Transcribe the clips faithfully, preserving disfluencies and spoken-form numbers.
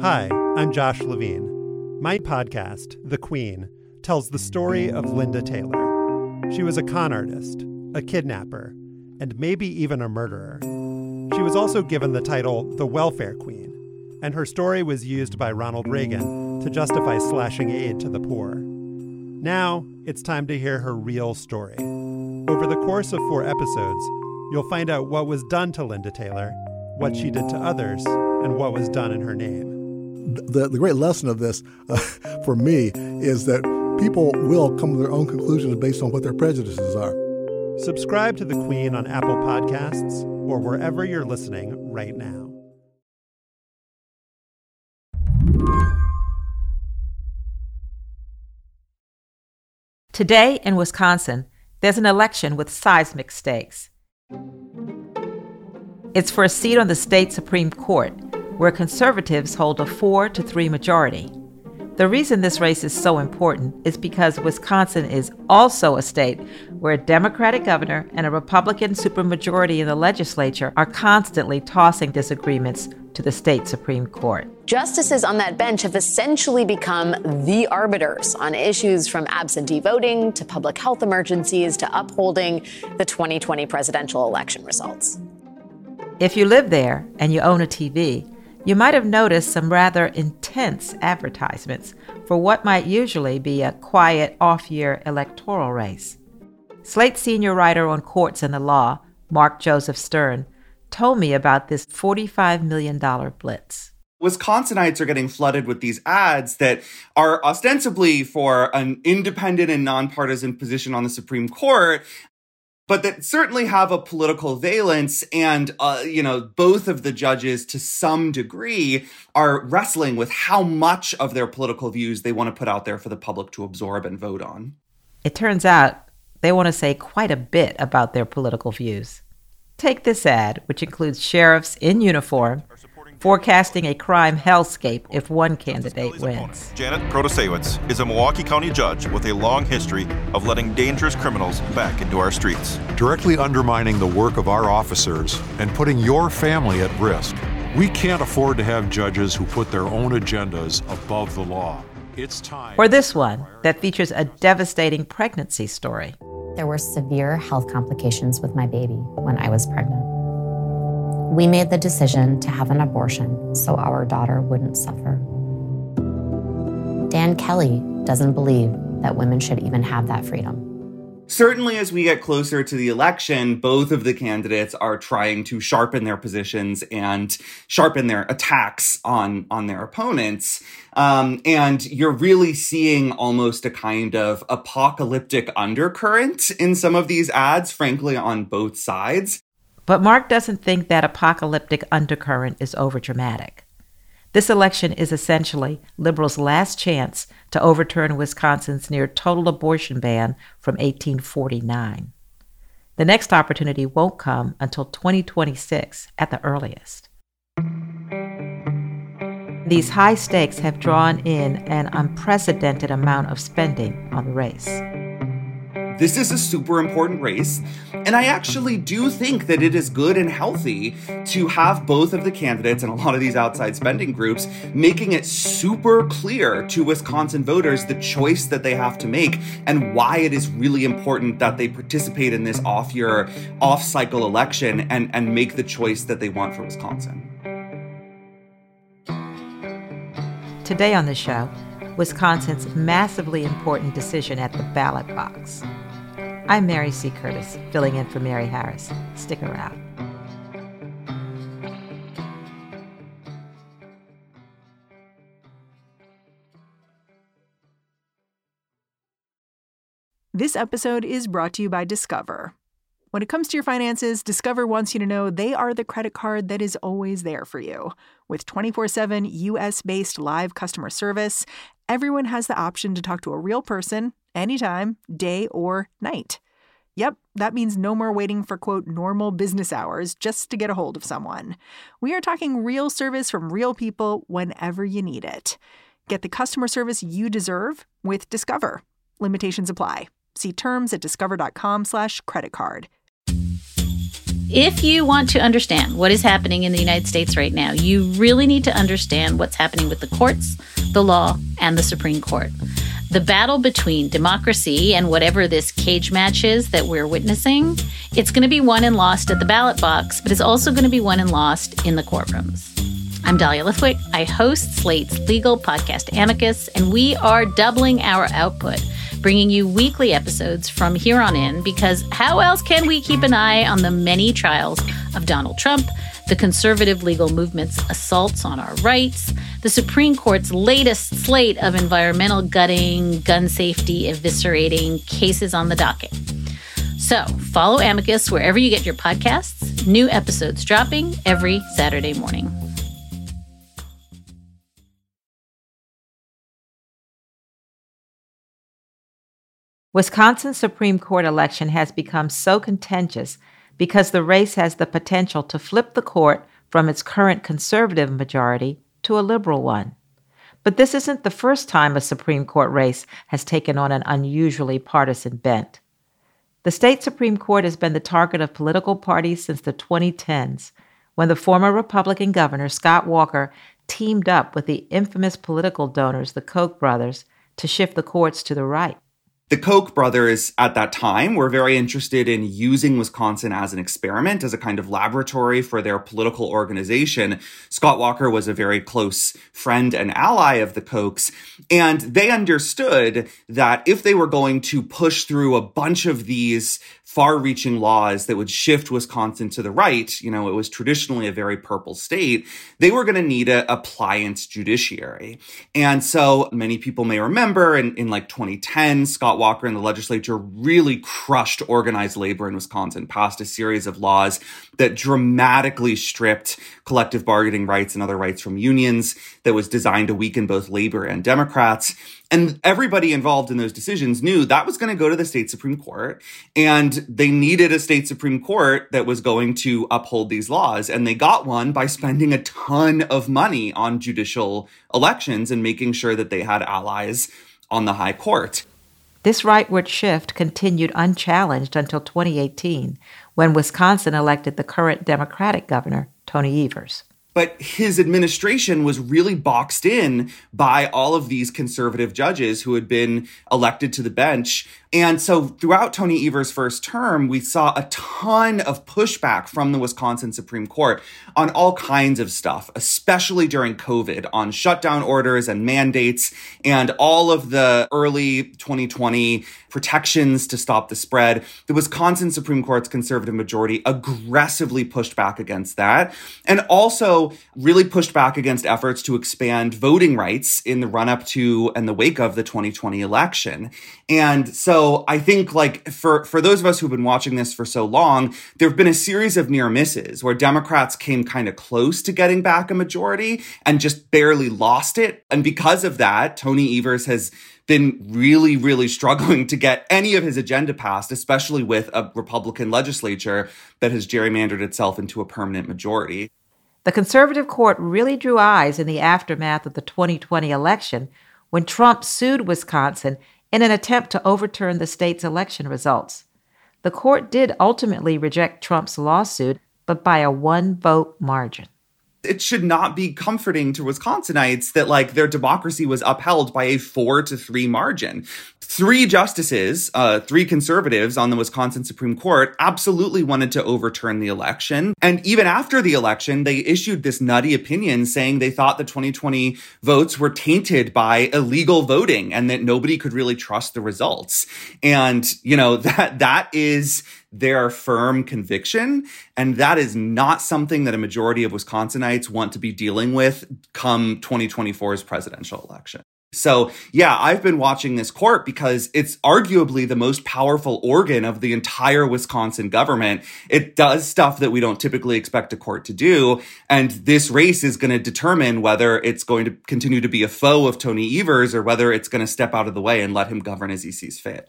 Hi, I'm Josh Levine. My podcast, The Queen, tells the story of Linda Taylor. She was a con artist, a kidnapper, and maybe even a murderer. She was also given the title the Welfare Queen, and her story was used by Ronald Reagan to justify slashing aid to the poor. Now, it's time to hear her real story. Over the course of four episodes, you'll find out what was done to Linda Taylor, what she did to others, and what was done in her name. The, the great lesson of this uh, for me is that people will come to their own conclusions based on what their prejudices are. Subscribe to The Queen on Apple Podcasts or wherever you're listening right now. Today in Wisconsin, there's an election with seismic stakes. It's for a seat on the state Supreme Court, where conservatives hold a four to three majority. The reason this race is so important is because Wisconsin is also a state where a Democratic governor and a Republican supermajority in the legislature are constantly tossing disagreements to the state Supreme Court. Justices on that bench have essentially become the arbiters on issues from absentee voting to public health emergencies to upholding the twenty twenty presidential election results. If you live there and you own a T V, you might have noticed some rather intense advertisements for what might usually be a quiet off-year electoral race. Slate senior writer on courts and the law, Mark Joseph Stern, told me about this forty-five million dollars blitz. Wisconsinites are getting flooded with these ads that are ostensibly for an independent and nonpartisan position on the Supreme Court, but that certainly have a political valence. And, uh, you know, both of the judges, to some degree, are wrestling with how much of their political views they want to put out there for the public to absorb and vote on. It turns out they want to say quite a bit about their political views. Take this ad, which includes sheriffs in uniform forecasting a crime hellscape if one candidate wins. Janet Protasiewicz is a Milwaukee County judge with a long history of letting dangerous criminals back into our streets, directly undermining the work of our officers and putting your family at risk. We can't afford to have judges who put their own agendas above the law. It's time. Or this one that features a devastating pregnancy story. There were severe health complications with my baby when I was pregnant. We made the decision to have an abortion so our daughter wouldn't suffer. Dan Kelly doesn't believe that women should even have that freedom. Certainly, as we get closer to the election, both of the candidates are trying to sharpen their positions and sharpen their attacks on, on their opponents. Um, and you're really seeing almost a kind of apocalyptic undercurrent in some of these ads, frankly, on both sides. But Mark doesn't think that apocalyptic undercurrent is overdramatic. This election is essentially liberals' last chance to overturn Wisconsin's near-total abortion ban from eighteen forty-nine. The next opportunity won't come until twenty twenty-six at the earliest. These high stakes have drawn in an unprecedented amount of spending on the race. This is a super important race, and I actually do think that it is good and healthy to have both of the candidates and a lot of these outside spending groups making it super clear to Wisconsin voters the choice that they have to make and why it is really important that they participate in this off-year, off-cycle election and, and make the choice that they want for Wisconsin. Today on the show, Wisconsin's massively important decision at the ballot box. I'm Mary C. Curtis, filling in for Mary Harris. Stick around. This episode is brought to you by Discover. When it comes to your finances, Discover wants you to know they are the credit card that is always there for you. With twenty-four seven U S-based live customer service, everyone has the option to talk to a real person anytime, day or night. Yep, that means no more waiting for, quote, normal business hours just to get a hold of someone. We are talking real service from real people whenever you need it. Get the customer service you deserve with Discover. Limitations apply. See terms at discover.com slash credit card. If you want to understand what is happening in the United States right now, you really need to understand what's happening with the courts, the law, and the Supreme Court. The battle between democracy and whatever this cage match is that we're witnessing, it's going to be won and lost at the ballot box, but it's also going to be won and lost in the courtrooms. I'm Dahlia Lithwick. I host Slate's legal podcast Amicus, and we are doubling our output, bringing you weekly episodes from here on in, because how else can we keep an eye on the many trials of Donald Trump, the conservative legal movement's assaults on our rights, the Supreme Court's latest slate of environmental gutting, gun safety eviscerating cases on the docket. So follow Amicus wherever you get your podcasts, new episodes dropping every Saturday morning. Wisconsin's Supreme Court election has become so contentious because the race has the potential to flip the court from its current conservative majority to a liberal one. But this isn't the first time a Supreme Court race has taken on an unusually partisan bent. The state Supreme Court has been the target of political parties since the twenty tens, when the former Republican governor, Scott Walker, teamed up with the infamous political donors, the Koch brothers, to shift the courts to the right. The Koch brothers at that time were very interested in using Wisconsin as an experiment, as a kind of laboratory for their political organization. Scott Walker was a very close friend and ally of the Kochs, and they understood that if they were going to push through a bunch of these far-reaching laws that would shift Wisconsin to the right, you know, it was traditionally a very purple state, they were going to need a, a pliant judiciary. And so many people may remember in, in like twenty ten, Scott Walker and the legislature really crushed organized labor in Wisconsin, passed a series of laws that dramatically stripped collective bargaining rights and other rights from unions, that was designed to weaken both labor and Democrats. And everybody involved in those decisions knew that was going to go to the state Supreme Court, and they needed a state Supreme Court that was going to uphold these laws. And they got one by spending a ton of money on judicial elections and making sure that they had allies on the high court. This rightward shift continued unchallenged until twenty eighteen, when Wisconsin elected the current Democratic governor, Tony Evers. But his administration was really boxed in by all of these conservative judges who had been elected to the bench. And so throughout Tony Evers' first term, we saw a ton of pushback from the Wisconsin Supreme Court on all kinds of stuff, especially during COVID, on shutdown orders and mandates and all of the early twenty twenty protections to stop the spread. The Wisconsin Supreme Court's conservative majority aggressively pushed back against that, and also really pushed back against efforts to expand voting rights in the run-up to and the wake of the twenty twenty election. And so I think, like, for, for those of us who've been watching this for so long, there have been a series of near misses where Democrats came kind of close to getting back a majority and just barely lost it. And because of that, Tony Evers has been really, really struggling to get any of his agenda passed, especially with a Republican legislature that has gerrymandered itself into a permanent majority. The conservative court really drew eyes in the aftermath of the twenty twenty election when Trump sued Wisconsin in an attempt to overturn the state's election results. The court did ultimately reject Trump's lawsuit, but by a one-vote margin. It should not be comforting to Wisconsinites that, like, their democracy was upheld by a four to three margin. Three justices, uh, three conservatives on the Wisconsin Supreme Court absolutely wanted to overturn the election. And even after the election, they issued this nutty opinion saying they thought the twenty twenty votes were tainted by illegal voting and that nobody could really trust the results. And, you know, that that is their firm conviction. And that is not something that a majority of Wisconsinites want to be dealing with come twenty twenty-four's presidential election. So, yeah, I've been watching this court because it's arguably the most powerful organ of the entire Wisconsin government. It does stuff that we don't typically expect a court to do. And this race is going to determine whether it's going to continue to be a foe of Tony Evers or whether it's going to step out of the way and let him govern as he sees fit.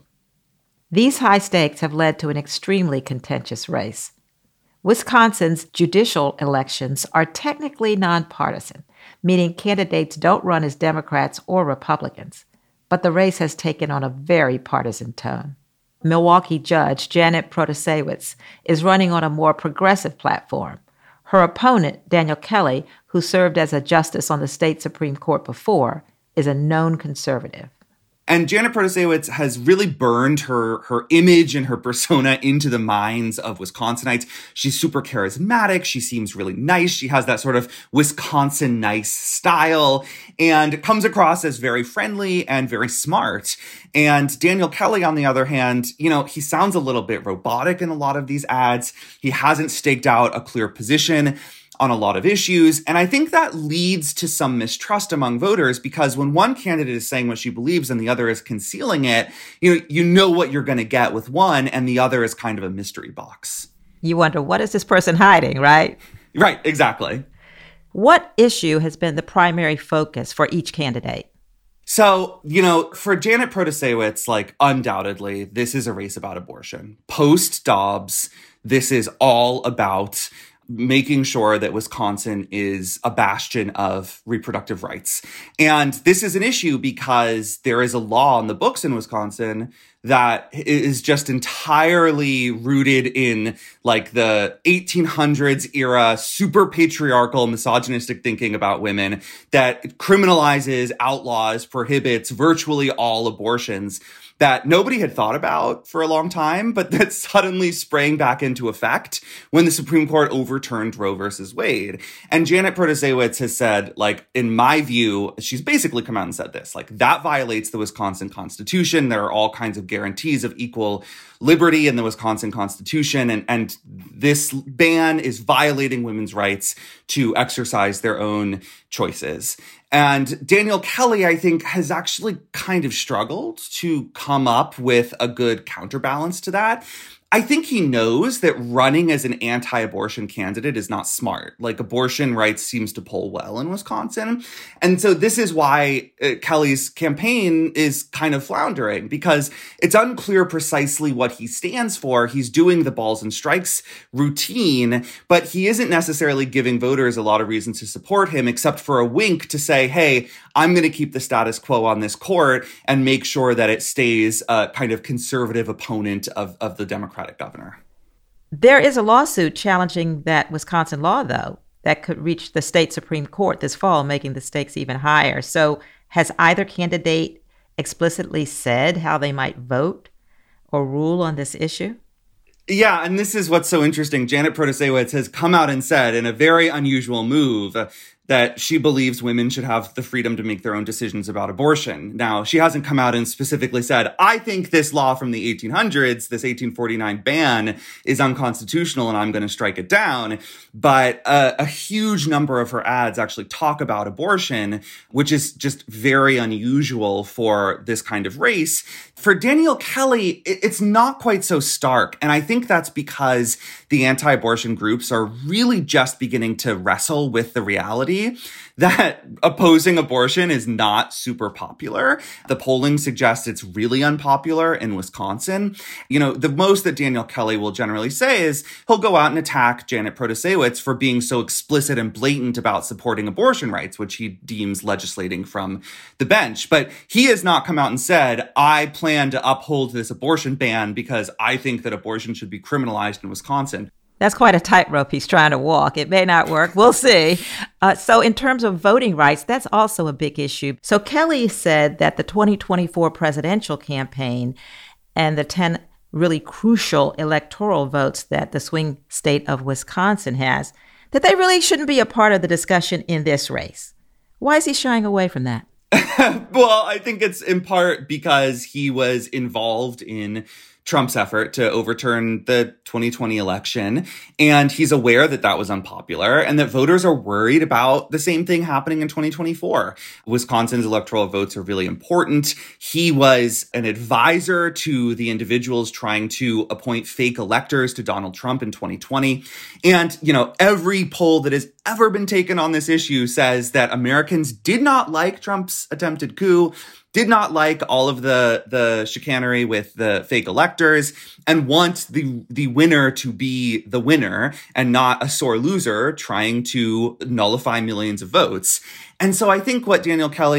These high stakes have led to an extremely contentious race. Wisconsin's judicial elections are technically nonpartisan, meaning candidates don't run as Democrats or Republicans, but the race has taken on a very partisan tone. Milwaukee judge Janet Protasiewicz is running on a more progressive platform. Her opponent, Daniel Kelly, who served as a justice on the state Supreme Court before, is a known conservative. And Janet Protasiewicz has really burned her, her image and her persona into the minds of Wisconsinites. She's super charismatic. She seems really nice. She has that sort of Wisconsin nice style and comes across as very friendly and very smart. And Daniel Kelly, on the other hand, you know, he sounds a little bit robotic in a lot of these ads. He hasn't staked out a clear position on a lot of issues. And I think that leads to some mistrust among voters, because when one candidate is saying what she believes and the other is concealing it, you know, you know what you're going to get with one, and the other is kind of a mystery box. You wonder, what is this person hiding, right? Right, exactly. What issue has been the primary focus for each candidate? So, you know, for Janet Protasiewicz, like, undoubtedly, this is a race about abortion. Post-Dobbs, this is all about making sure that Wisconsin is a bastion of reproductive rights. And this is an issue because there is a law in the books in Wisconsin that is just entirely rooted in like the eighteen hundreds era, super patriarchal, misogynistic thinking about women that criminalizes, outlaws, prohibits virtually all abortions that nobody had thought about for a long time, but that suddenly sprang back into effect when the Supreme Court overturned Roe versus Wade. And Janet Protasiewicz has said, like, in my view, she's basically come out and said this, like, that violates the Wisconsin Constitution. There are all kinds of guarantees of equal liberty in the Wisconsin Constitution, and, and this ban is violating women's rights to exercise their own choices. And Daniel Kelly, I think, has actually kind of struggled to come up with a good counterbalance to that. I think he knows that running as an anti-abortion candidate is not smart. Like, abortion rights seems to poll well in Wisconsin. And so this is why uh, Kelly's campaign is kind of floundering, because it's unclear precisely what he stands for. He's doing the balls and strikes routine, but he isn't necessarily giving voters a lot of reasons to support him, except for a wink to say, hey, I'm going to keep the status quo on this court and make sure that it stays a kind of conservative opponent of, of the Democratic governor. There is a lawsuit challenging that Wisconsin law, though, that could reach the state Supreme Court this fall, making the stakes even higher. So has either candidate explicitly said how they might vote or rule on this issue? Yeah, and this is what's so interesting. Janet Protasiewicz has come out and said, in a very unusual move, uh, that she believes women should have the freedom to make their own decisions about abortion. Now, she hasn't come out and specifically said, I think this law from the eighteen hundreds, this eighteen forty-nine ban, is unconstitutional and I'm going to strike it down. But uh, a huge number of her ads actually talk about abortion, which is just very unusual for this kind of race. For Daniel Kelly, it's not quite so stark. And I think that's because the anti-abortion groups are really just beginning to wrestle with the reality that opposing abortion is not super popular. The polling suggests it's really unpopular in Wisconsin. You know, the most that Daniel Kelly will generally say is he'll go out and attack Janet Protasiewicz for being so explicit and blatant about supporting abortion rights, which he deems legislating from the bench. But he has not come out and said, I plan to uphold this abortion ban because I think that abortion should be criminalized in Wisconsin. That's quite a tightrope he's trying to walk. It may not work. We'll see. Uh, so in terms of voting rights, that's also a big issue. So Kelly said that the twenty twenty-four presidential campaign and the ten really crucial electoral votes that the swing state of Wisconsin has, that they really shouldn't be a part of the discussion in this race. Why is he shying away from that? Well, I think it's in part because he was involved in Trump's effort to overturn the twenty twenty election. And he's aware that that was unpopular and that voters are worried about the same thing happening in twenty twenty-four. Wisconsin's electoral votes are really important. He was an advisor to the individuals trying to appoint fake electors to Donald Trump in twenty twenty. And, you know, every poll that has ever been taken on this issue says that Americans did not like Trump's attempted coup, did not like all of the, the chicanery with the fake electors, and want the, the winner to be the winner and not a sore loser trying to nullify millions of votes. And so I think what Daniel Kelly is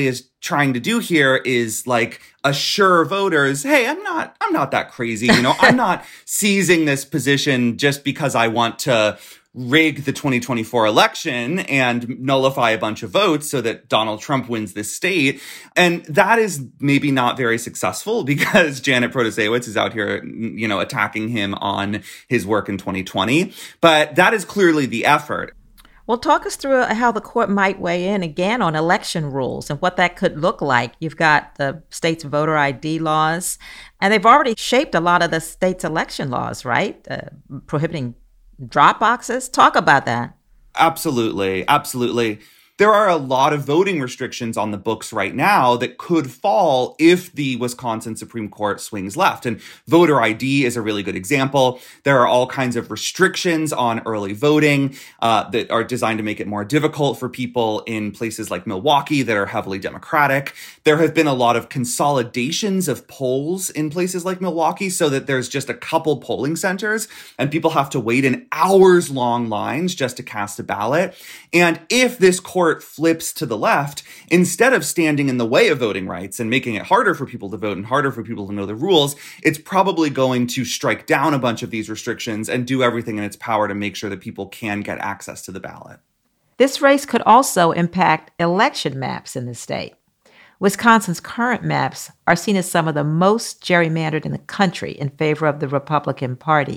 trying to do here is like assure voters, hey, I'm not, I'm not that crazy. You know, I'm not seizing this position just because I want to rig the twenty twenty-four election and nullify a bunch of votes so that Donald Trump wins this state. And that is maybe not very successful because Janet Protasiewicz is out here, you know, attacking him on his work in twenty twenty. But that is clearly the effort. Well, talk us through how the court might weigh in again on election rules and what that could look like. You've got the state's voter I D laws, and they've already shaped a lot of the state's election laws, right? Uh, prohibiting drop boxes. Talk about that. Absolutely. Absolutely. There are a lot of voting restrictions on the books right now that could fall if the Wisconsin Supreme Court swings left. And voter I D is a really good example. There are all kinds of restrictions on early voting uh, that are designed to make it more difficult for people in places like Milwaukee that are heavily Democratic. There have been a lot of consolidations of polls in places like Milwaukee so that there's just a couple polling centers and people have to wait in hours-long lines just to cast a ballot. And if this court flips to the left, instead of standing in the way of voting rights and making it harder for people to vote and harder for people to know the rules, it's probably going to strike down a bunch of these restrictions and do everything in its power to make sure that people can get access to the ballot. This race could also impact election maps in the state. Wisconsin's current maps are seen as some of the most gerrymandered in the country in favor of the Republican Party.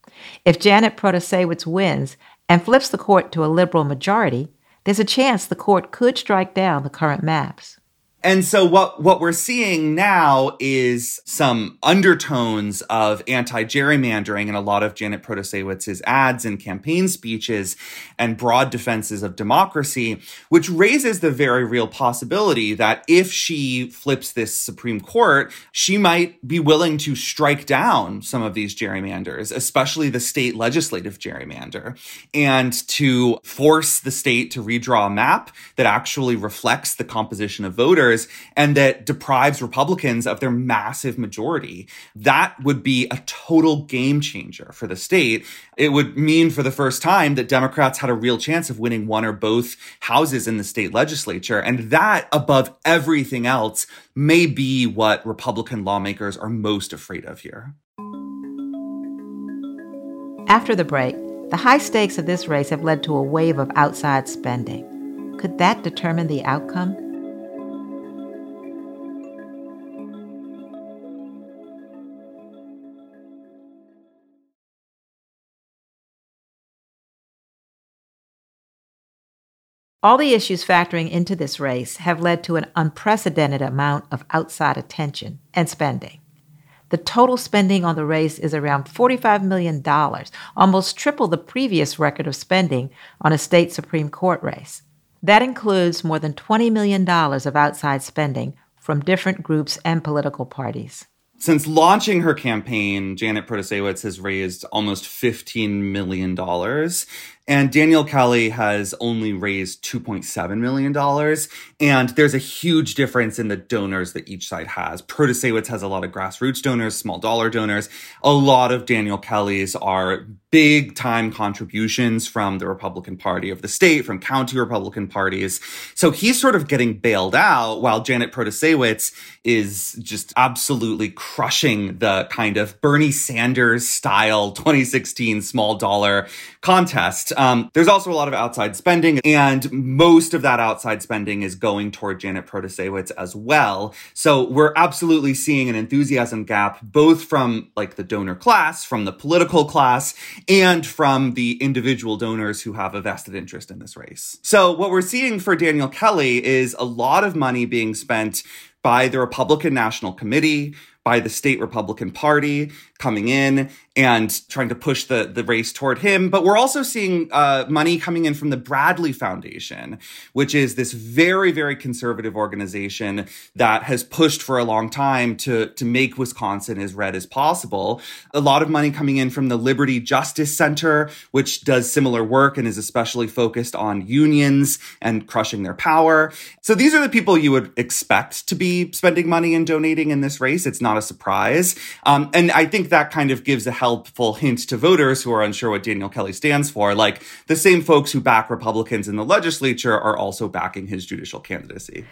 If Janet Protasiewicz wins and flips the court to a liberal majority, there's a chance the court could strike down the current maps. And so what, what we're seeing now is some undertones of anti-gerrymandering in a lot of Janet Protasiewicz's ads and campaign speeches and broad defenses of democracy, which raises the very real possibility that if she flips this Supreme Court, she might be willing to strike down some of these gerrymanders, especially the state legislative gerrymander, and to force the state to redraw a map that actually reflects the composition of voters and that deprives Republicans of their massive majority. That would be a total game changer for the state. It would mean for the first time that Democrats had a real chance of winning one or both houses in the state legislature. And that, above everything else, may be what Republican lawmakers are most afraid of here. After the break, the high stakes of this race have led to a wave of outside spending. Could that determine the outcome? All the issues factoring into this race have led to an unprecedented amount of outside attention and spending. The total spending on the race is around forty-five million dollars, almost triple the previous record of spending on a state Supreme Court race. That includes more than twenty million dollars of outside spending from different groups and political parties. Since launching her campaign, Janet Protasiewicz has raised almost fifteen million dollars. And Danielle Kelly has only raised two point seven million dollars. And there's a huge difference in the donors that each side has. Protasiewicz has a lot of grassroots donors, small dollar donors. A lot of Danielle Kelly's are big time contributions from the Republican Party of the state, from county Republican parties. So he's sort of getting bailed out while Janet Protasiewicz is just absolutely crushing the kind of Bernie Sanders style twenty sixteen small dollar contest. Um, there's also a lot of outside spending, and most of that outside spending is going toward Janet Protasiewicz as well. So we're absolutely seeing an enthusiasm gap, both from like the donor class, from the political class, and from the individual donors who have a vested interest in this race. So what we're seeing for Danielle Kelly is a lot of money being spent by the Republican National Committee, by the state Republican Party coming in and trying to push the, the race toward him. But we're also seeing uh, money coming in from the Bradley Foundation, which is this very, very conservative organization that has pushed for a long time to, to make Wisconsin as red as possible. A lot of money coming in from the Liberty Justice Center, which does similar work and is especially focused on unions and crushing their power. So these are the people you would expect to be spending money and donating in this race. It's not a surprise. Um, and I think that kind of gives a helpful hint to voters who are unsure what Danielle Kelly stands for. Like, the same folks who back Republicans in the legislature are also backing his judicial candidacy.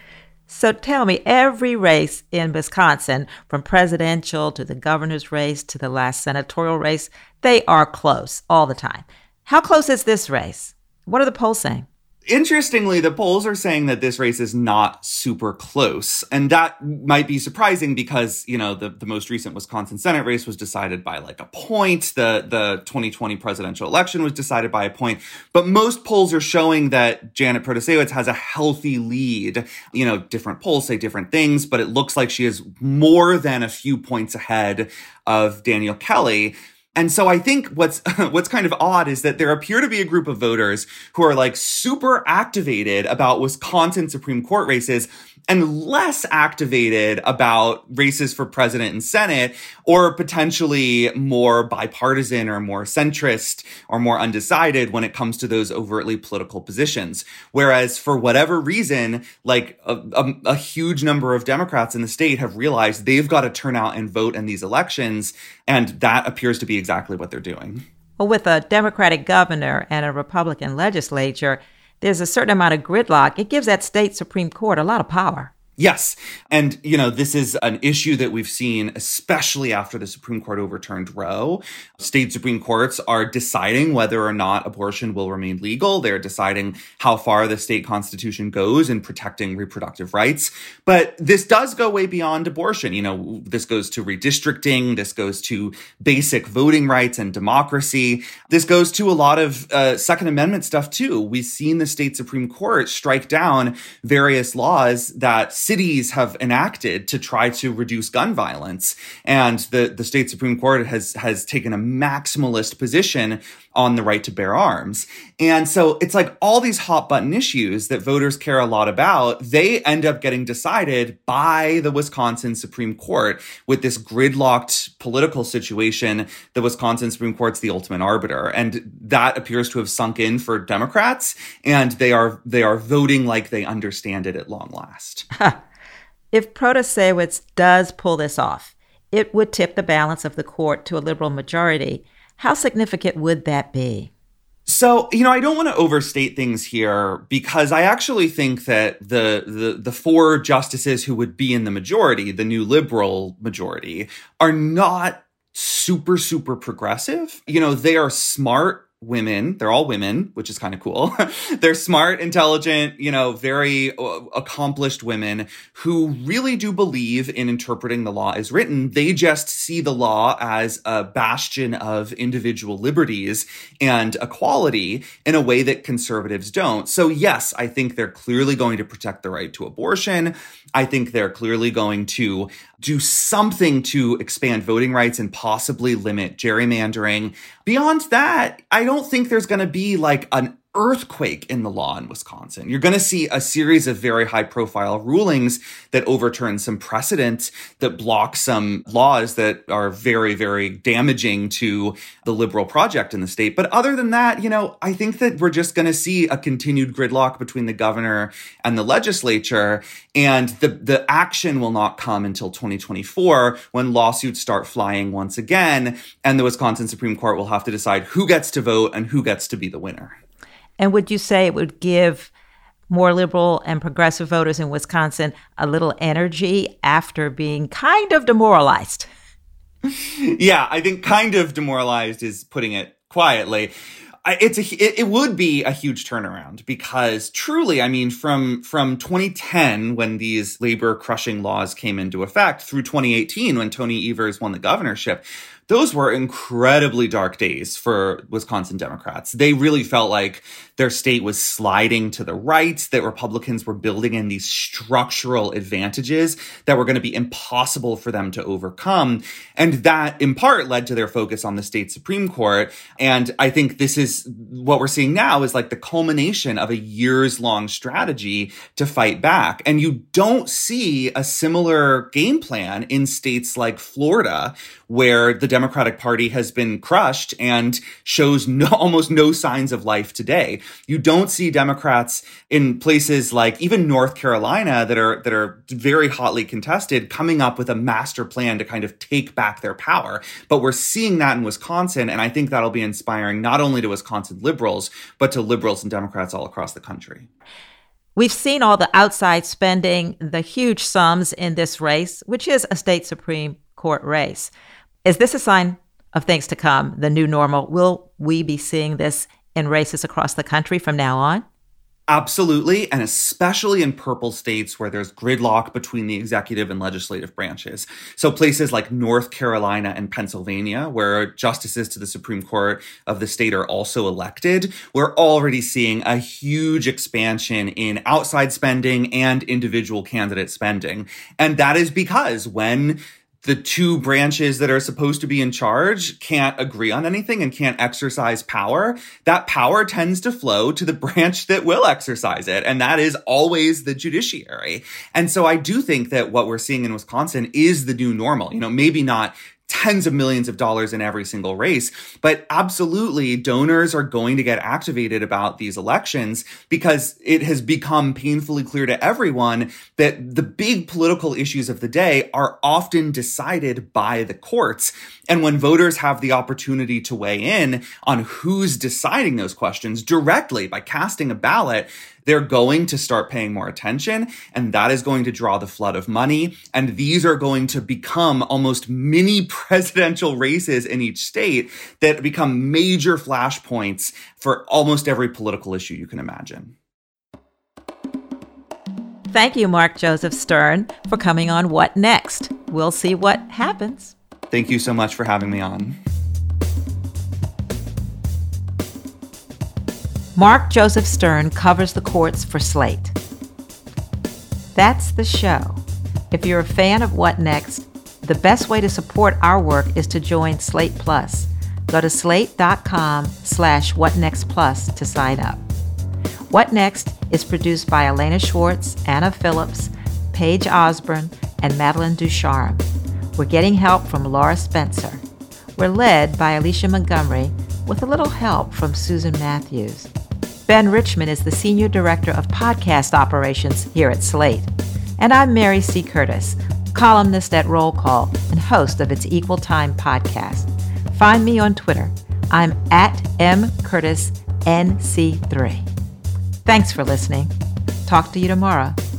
So tell me, every race in Wisconsin, from presidential to the governor's race to the last senatorial race, they are close all the time. How close is this race? What are the polls saying? Interestingly, the polls are saying that this race is not super close. And that might be surprising because, you know, the, the most recent Wisconsin Senate race was decided by like a point. The, the twenty twenty presidential election was decided by a point. But most polls are showing that Janet Protasiewicz has a healthy lead. You know, different polls say different things, but it looks like she is more than a few points ahead of Danielle Kelly. And so I think what's what's kind of odd is that there appear to be a group of voters who are like super activated about Wisconsin Supreme Court races and less activated about races for president and Senate, or potentially more bipartisan or more centrist or more undecided when it comes to those overtly political positions. Whereas for whatever reason, like a, a, a huge number of Democrats in the state have realized they've got to turn out and vote in these elections. And that appears to be exactly what they're doing. Well, with a Democratic governor and a Republican legislature, there's a certain amount of gridlock. It gives that state Supreme Court a lot of power. Yes. And, you know, this is an issue that we've seen, especially after the Supreme Court overturned Roe. State Supreme Courts are deciding whether or not abortion will remain legal. They're deciding how far the state constitution goes in protecting reproductive rights. But this does go way beyond abortion. You know, this goes to redistricting. This goes to basic voting rights and democracy. This goes to a lot of uh, Second Amendment stuff, too. We've seen the state Supreme Court strike down various laws that cities have enacted to try to reduce gun violence. And the, the state Supreme Court has, has taken a maximalist position on the right to bear arms. And so it's like all these hot button issues that voters care a lot about, they end up getting decided by the Wisconsin Supreme Court with this gridlocked political situation. The Wisconsin Supreme Court's the ultimate arbiter. And that appears to have sunk in for Democrats. And they are, they are voting like they understand it at long last. If Protasiewicz does pull this off, it would tip the balance of the court to a liberal majority. How significant would that be? So, you know, I don't want to overstate things here because I actually think that the, the the four justices who would be in the majority, the new liberal majority, are not super, super progressive. You know, they are smart women. They're all women, which is kind of cool. They're smart, intelligent, you know, very uh, accomplished women who really do believe in interpreting the law as written. They just see the law as a bastion of individual liberties and equality in a way that conservatives don't. So yes, I think they're clearly going to protect the right to abortion. I think they're clearly going to do something to expand voting rights and possibly limit gerrymandering. Beyond that, I don't think there's going to be like an earthquake in the law in Wisconsin. You're going to see a series of very high profile rulings that overturn some precedent, that block some laws that are very, very damaging to the liberal project in the state. But other than that, you know, I think that we're just going to see a continued gridlock between the governor and the legislature. And the, the action will not come until twenty twenty-four when lawsuits start flying once again. And the Wisconsin Supreme Court will have to decide who gets to vote and who gets to be the winner. And would you say it would give more liberal and progressive voters in Wisconsin a little energy after being kind of demoralized? Yeah, I think kind of demoralized is putting it quietly. It's a, it, it would be a huge turnaround because truly, I mean, from, from twenty ten, when these labor crushing laws came into effect, through twenty eighteen, when Tony Evers won the governorship, those were incredibly dark days for Wisconsin Democrats. They really felt like their state was sliding to the right, that Republicans were building in these structural advantages that were going to be impossible for them to overcome. And that, in part, led to their focus on the state Supreme Court. And I think this is what we're seeing now is like the culmination of a years-long strategy to fight back. And you don't see a similar game plan in states like Florida, where the Democratic Party has been crushed and shows no, almost no signs of life today. You don't see Democrats in places like even North Carolina that are that are very hotly contested coming up with a master plan to kind of take back their power. But we're seeing that in Wisconsin, and I think that'll be inspiring not only to Wisconsin liberals, but to liberals and Democrats all across the country. We've seen all the outside spending, the huge sums in this race, which is a state Supreme Court race. Is this a sign of things to come, the new normal? Will we be seeing this in races across the country from now on? Absolutely, and especially in purple states where there's gridlock between the executive and legislative branches. So places like North Carolina and Pennsylvania, where justices to the Supreme Court of the state are also elected, we're already seeing a huge expansion in outside spending and individual candidate spending. And that is because when the two branches that are supposed to be in charge can't agree on anything and can't exercise power, that power tends to flow to the branch that will exercise it. And that is always the judiciary. And so I do think that what we're seeing in Wisconsin is the new normal. You know, maybe not tens of millions of dollars in every single race, but absolutely donors are going to get activated about these elections because it has become painfully clear to everyone that the big political issues of the day are often decided by the courts. And when voters have the opportunity to weigh in on who's deciding those questions directly by casting a ballot, they're going to start paying more attention, and that is going to draw the flood of money. And these are going to become almost mini presidential races in each state that become major flashpoints for almost every political issue you can imagine. Thank you, Mark Joseph Stern, for coming on What Next? We'll see what happens. Thank you so much for having me on. Mark Joseph Stern covers the courts for Slate. That's the show. If you're a fan of What Next, the best way to support our work is to join Slate Plus. Go to slate.com slash whatnextplus to sign up. What Next is produced by Elena Schwartz, Anna Phillips, Paige Osborne, and Madeline Ducharme. We're getting help from Laura Spencer. We're led by Alicia Montgomery with a little help from Susan Matthews. Ben Richmond is the Senior Director of Podcast Operations here at Slate. And I'm Mary C. Curtis, columnist at Roll Call and host of its Equal Time podcast. Find me on Twitter. I'm at M Curtis N C three. Thanks for listening. Talk to you tomorrow.